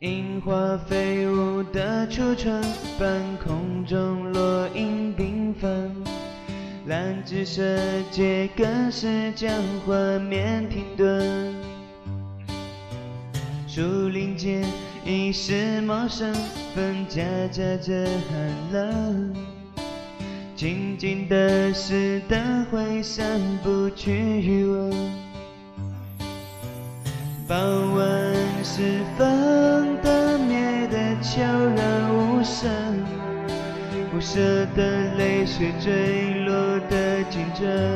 樱花飞舞的初春，半空中落英缤纷，蓝紫色桔梗是将画面停顿。树林间已是茂盛，风夹杂着寒冷，静静的是灯会散不去余温。傍晚时分，灯灭得悄然无声，不舍的泪水坠落的惊震，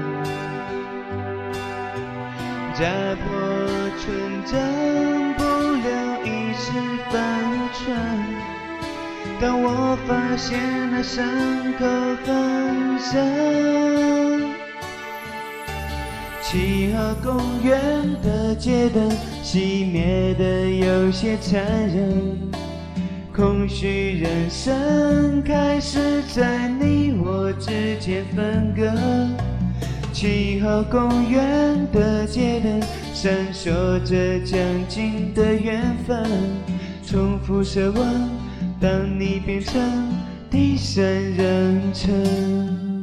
家破纯真不留一丝分寸。当我发现那伤口很深，7号公园的街灯熄灭得有些残忍，空虚人生开始在你我之间分割。7号公园的街灯闪烁着将尽的缘分，重复设问，当你变成第三人称。